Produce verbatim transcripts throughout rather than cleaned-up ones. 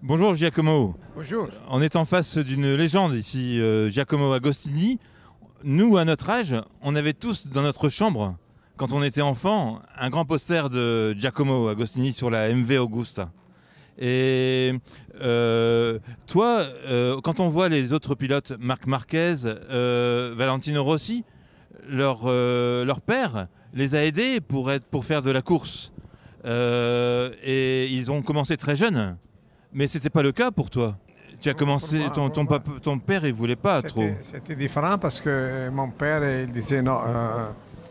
Bonjour Giacomo. Bonjour. On est en face d'une légende ici, euh, Giacomo Agostini. Nous, à notre âge, on avait tous dans notre chambre, quand on était enfant, un grand poster de Giacomo Agostini sur la M V Augusta. Et euh, toi, euh, quand on voit les autres pilotes, Marc Marquez, euh, Valentino Rossi, leur, euh, leur père les a aidés pour, être, pour faire de la course. Euh, et ils ont commencé très jeunes. Mais c'était pas le cas pour toi. Tu as commencé, moi, ton, ton, papa, ton père il voulait pas trop. C'était différent parce que mon père il disait non, euh,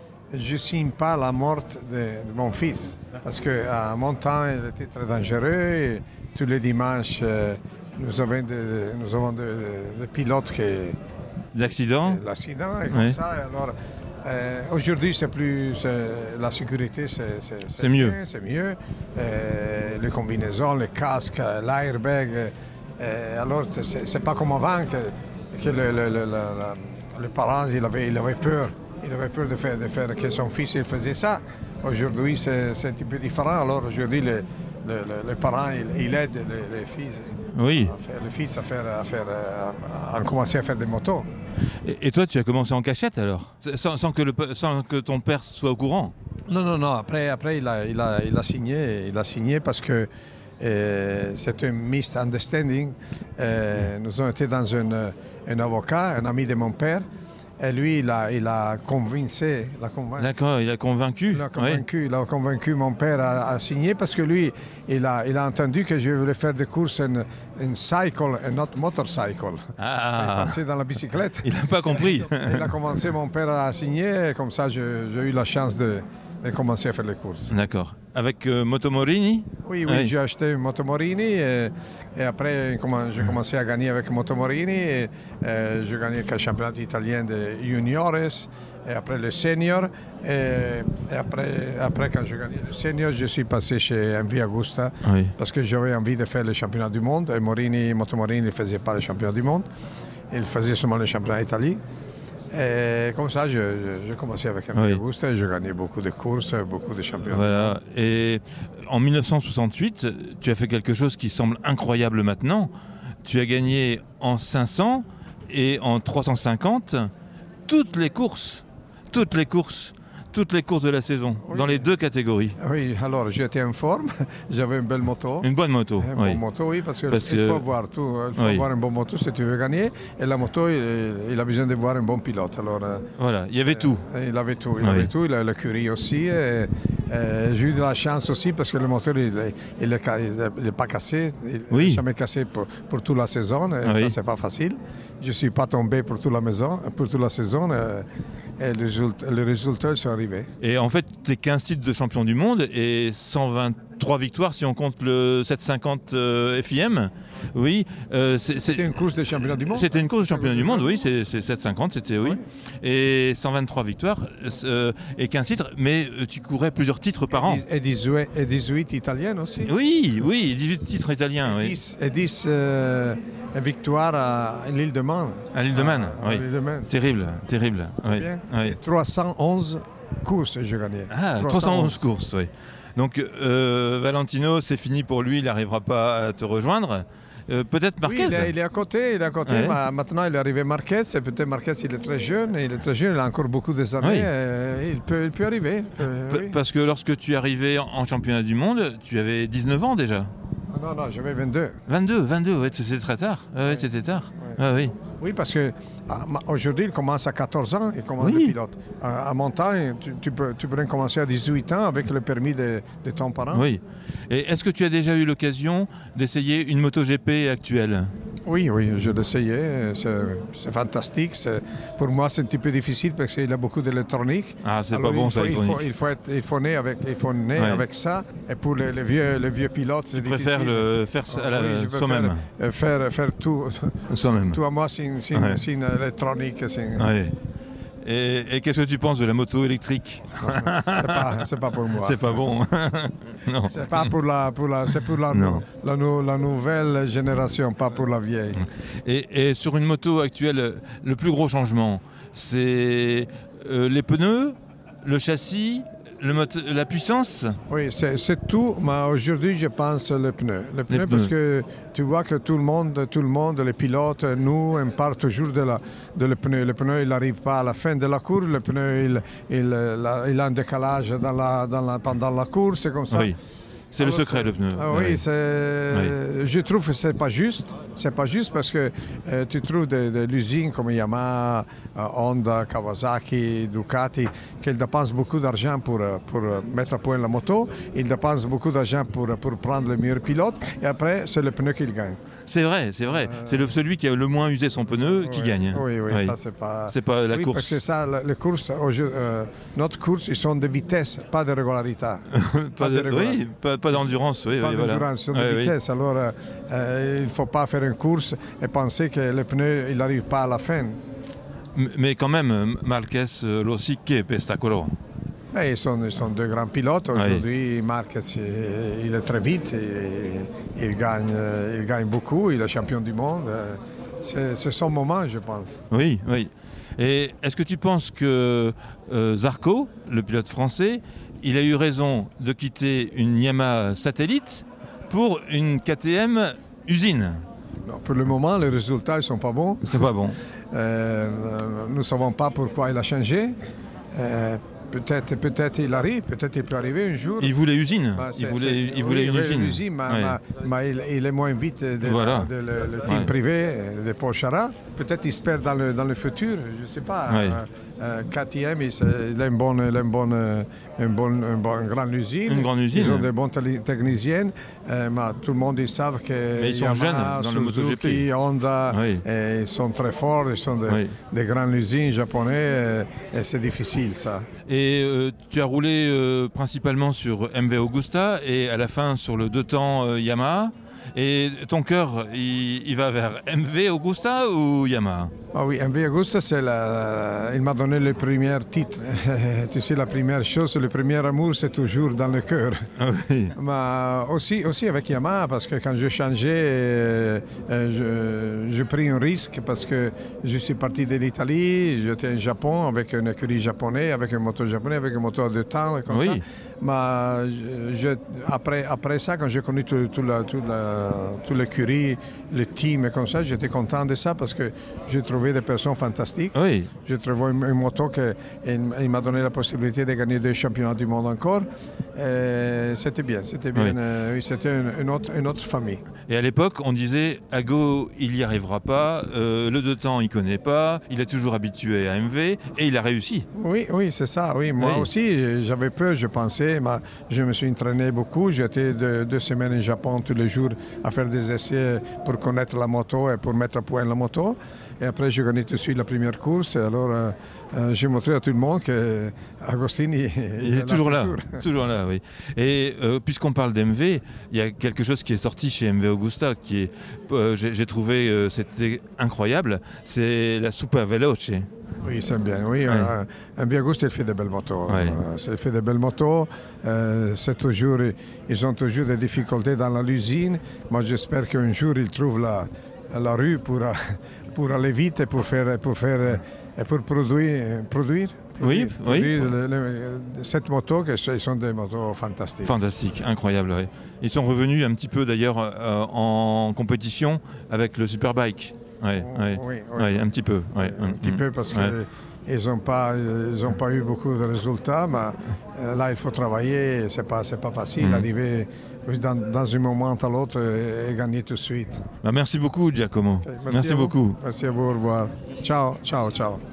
je signe pas la mort de, de mon fils parce qu'à mon temps il était très dangereux. Et tous les dimanches euh, nous avons des nous avons de, de, de pilotes qui l'accident. L'accident et comme ouais. ça. Et alors, euh, aujourd'hui c'est plus c'est, la sécurité c'est mieux. C'est mieux. Euh, les combinaisons, les casques, l'airbag. Euh, alors c'est pas comme avant que, que le, le, le, le, les parents il avait, il avait peur. Il avait peur de faire, de faire que son fils il faisait ça. Aujourd'hui c'est un petit peu différent. Alors aujourd'hui les, les, les parents ils, ils aident les, les fils. Oui. À faire, les fils à faire, à faire, à, à commencer à faire des motos. Et, et toi, tu as commencé en cachette alors, sans, sans, que le, sans que ton père soit au courant? Non, non, non. Après, après il, a, il, a, il a signé. Il a signé parce que euh, c'est un misunderstanding. Euh, nous avons été dans un, un avocat, un ami de mon père. Et lui, il a, il a convaincu. D'accord, il a convaincu. Il a convaincu, oui. il a convaincu mon père à, à signer parce que lui, il a, il a entendu que je voulais faire des courses en, en cycle et not motorcycle. Ah. Il passait dans la bicyclette. Il n'a pas compris. Il a commencé mon père à signer, et comme ça j'ai eu la chance de, de commencer à faire les courses. D'accord. Avec euh, Motomorini? Oui, oui, oui. J'ai acheté une Motomorini et, et après j'ai commencé à gagner avec Motomorini. Et, et j'ai gagné le championnat italien de juniors et après le senior. Et, et après, après, quand j'ai gagné le senior, je suis passé chez M V Augusta oui. parce que j'avais envie de faire le championnat du monde. Et Morini, Motomorini ne faisait pas le championnat du monde. Il faisait seulement le championnat italien. Et comme ça, j'ai commencé avec M V oui. Augusta et j'ai gagné beaucoup de courses, beaucoup de championnats. Voilà. Et en mille neuf cent soixante-huit, tu as fait quelque chose qui semble incroyable maintenant. Tu as gagné en cinq cents et en trois cent cinquante toutes les courses. Toutes les courses. Toutes les courses de la saison, oui. dans les deux catégories. Oui, alors j'étais en forme, j'avais une belle moto. Une bonne moto, Une oui. bonne moto, oui, parce qu'il parce que... faut voir tout. Il faut oui. avoir une bonne moto si tu veux gagner. Et la moto, il, il a besoin de voir un bon pilote. Alors, voilà, il y avait tout. Il avait tout, il oui. avait tout, il a l'écurie aussi. Et, et j'ai eu de la chance aussi parce que le moteur, il n'est pas cassé. Il n'est oui. jamais cassé pour, pour toute la saison. Et oui. ça, c'est pas facile. Je ne suis pas tombé pour toute la maison, pour toute la saison. Et, Et les résultats, les résultats sont arrivés. Et en fait, tu es quinze titres de champion du monde et cent vingt-trois victoires si on compte le sept cent cinquante euh, F I M. Oui. Euh, c'était une course de championnat du monde. C'était une course de championnat du monde, oui. C'est sept cent cinquante, c'était oui. oui. Et cent vingt-trois victoires euh, et quinze titres. Mais euh, tu courais plusieurs titres par an. Et dix-huit, et dix-huit italiennes aussi. Oui, oui, dix-huit titres italiens. Et oui. dix, et dix euh, victoires à l'île de Man. À l'île de Man, ah, oui. De Man. Terrible, terrible. Oui. Bien. Oui. trois cent onze courses, j'ai gagné. Ah, trois cent onze courses, oui. Donc euh, Valentino, c'est fini pour lui, il n'arrivera pas à te rejoindre. Euh, peut-être Marquez. Oui, il, est, il est à côté, il est à côté. Ouais. Ma, maintenant, il est arrivé Marquez. Peut-être Marquez, il est très jeune. Il est très jeune, il a encore beaucoup des années. Oui. Euh, il, peut, il peut arriver. Euh, oui. Parce que lorsque tu es arrivé en championnat du monde, tu avais dix-neuf ans déjà. Non, non, j'avais vingt-deux. vingt-deux, vingt-deux, ouais, c'était très tard. Ouais, ouais. C'était tard. Ouais. Ah, oui. Oui, parce que aujourd'hui, il commence à quatorze ans, il commence oui. le pilote. À, à mon temps, tu, tu, peux, tu pourrais commencer à dix-huit ans avec le permis de, de ton parent. Oui. Et est-ce que tu as déjà eu l'occasion d'essayer une MotoGP actuelle? Oui, oui, je l'ai essayé. C'est fantastique. Pour moi, c'est un petit peu difficile parce qu'il y a beaucoup d'électronique. Ah, c'est pas bon, ça, l'électronique. Il, il faut être, il faut naître avec, il faut naître ouais. avec ça. Et pour les, les, vieux, les vieux pilotes, c'est difficile. Tu préfères le faire oh, oui, soi-même? Faire, faire, faire tout, soi-même. tout à moi, sin, sin, ouais. sin électronique. Sin... Ouais. Et, et qu'est-ce que tu penses de la moto électrique? C'est pas, c'est pas pour moi. C'est pas bon. Non. C'est pas pour la, pour la, c'est pour la, la, la, la nouvelle génération, pas pour la vieille. Et, et sur une moto actuelle, le plus gros changement, c'est euh, les pneus, le châssis, le moteur, la puissance? Oui, c'est, c'est tout, mais aujourd'hui je pense le pneu. Le pneu, Les parce pneus. que tu vois que tout le monde, tout le monde, les pilotes, nous, on part toujours de, la, de le pneu. Le pneu, il n'arrive pas à la fin de la course, le pneu, il, il, la, il a un décalage dans la, dans la, pendant la course, c'est comme ça. Oui. C'est Alors, le secret, c'est, le pneu. Ah, oui, oui. c'est, Oui. je trouve que c'est pas juste. C'est pas juste parce que euh, tu trouves des, des usines comme Yamaha, euh, Honda, Kawasaki, Ducati, qui dépensent beaucoup d'argent pour, pour mettre à point la moto. Ils dépensent beaucoup d'argent pour, pour prendre le meilleur pilote. Et après, c'est le pneu qui gagne. C'est vrai, c'est vrai. Euh... C'est le, celui qui a le moins usé son pneu qui oui, gagne. Oui, oui, oui, ça c'est pas... C'est pas la oui, course. Parce que ça, les courses, euh, notre course, ils sont de vitesse, pas de régularité. pas, pas de, de oui, pas, pas d'endurance, oui. Pas oui, d'endurance, voilà. ils sont de oui, vitesse. Oui. Alors, euh, euh, il ne faut pas faire une course et penser que le pneu, il n'arrive pas à la fin. Mais quand même, Marquez, Rossi et Pestacolo. Ben, ils, sont, ils sont deux grands pilotes. Aujourd'hui, oui. Marquez, il est très vite, il, il, gagne, il gagne beaucoup, il est champion du monde. C'est, c'est son moment, je pense. Oui, oui. Et est-ce que tu penses que euh, Zarco, le pilote français, il a eu raison de quitter une Yamaha satellite pour une K T M usine? Non, pour le moment, les résultats ne sont pas bons. C'est pas bon. Euh, nous ne savons pas pourquoi il a changé. Euh, Peut-être, peut-être il arrive, peut-être il peut arriver un jour. Il voulait usine. Bah, il voulait, il voulait oui, une usine. Une usine mais, ouais. mais, mais il, il est moins vite de, voilà. de, de, de le team ouais. privé de Pochara. Peut-être il se perd dans le, dans le futur, je ne sais pas. Ouais. Euh, K T M, il, il a une bonne, il a une bonne, une bonne, une bonne une grande usine. Une grande usine. Ils ont de bonnes techniciennes, euh, mais tout le monde ils savent que mais ils sont Yamaha, jeunes dans Suzuki, le MotoGP. Honda, oui. et ils sont très forts, ils sont de, oui. des grandes usines japonaises et, et c'est difficile ça. Et euh, tu as roulé euh, principalement sur M V Augusta et à la fin sur le deux temps euh, Yamaha. Et ton cœur, il, il va vers M V Augusta ou Yamaha? Ah oui, M V Augusta, c'est la, il m'a donné le premier titre. Tu sais, la première chose, le premier amour, c'est toujours dans le cœur. Ah oui. Mais aussi, aussi avec Yamaha, parce que quand j'ai changé, euh, je, j'ai pris un risque parce que je suis parti de l'Italie, j'étais au Japon avec une écurie japonaise, avec un moteur japonais, avec un moteur de temps et comme oui. ça. Mais je, après, après ça, quand j'ai connu tout, tout, la, tout, la, tout l'écurie, le team et comme ça, j'étais content de ça parce que j'ai trouvé des personnes fantastiques. Oui. J'ai trouvé une, une moto qui il m'a donné la possibilité de gagner deux championnats du monde encore. Et c'était bien, c'était bien. Oui. Euh, oui, c'était une, une, autre, une autre famille. Et à l'époque, on disait Ago, il n'y arrivera pas, euh, le deux temps, il ne connaît pas, il est toujours habitué à M V et il a réussi. Oui, oui, c'est ça. Oui. Moi oui. aussi, j'avais peur, je pensais, mais je me suis entraîné beaucoup. J'étais deux, deux semaines au Japon tous les jours à faire des essais pour connaître la moto et pour mettre à point la moto. Et après, j'ai gagné tout de suite la première course. Alors, euh, euh, j'ai montré à tout le monde qu'Agostini il, il est, est toujours là. Toujours. toujours là, oui. Et euh, puisqu'on parle d'M V, il y a quelque chose qui est sorti chez M V Augusta qui est, euh, j'ai, j'ai trouvé, euh, c'était incroyable. C'est la Super Veloce. Oui, c'est bien. Oui, ouais. euh, M V Augusta, il fait de belles motos. Ouais. Euh, il fait de belles motos. Euh, c'est toujours, ils ont toujours des difficultés dans l'usine. Moi, j'espère qu'un jour, ils trouvent la, la rue pour, pour aller vite et pour faire, pour faire, et pour produire, produire. Oui, produire oui. Le, le, cette moto, que ce sont des motos fantastiques. Fantastiques, incroyables. Oui. Ils sont revenus un petit peu d'ailleurs euh, en compétition avec le Superbike. Ouais, oh, ouais, oui, oui. Ouais, un petit peu. Ouais. Un petit mmh. peu parce ouais. qu'ils n'ont pas, ils ont pas eu beaucoup de résultats, mais euh, là il faut travailler, c'est pas, c'est pas facile mmh. d'arriver dans, dans un moment à l'autre et, et gagner tout de suite. Bah, merci beaucoup Giacomo. Okay, merci merci à beaucoup. Merci à vous, au revoir. Ciao, ciao, ciao.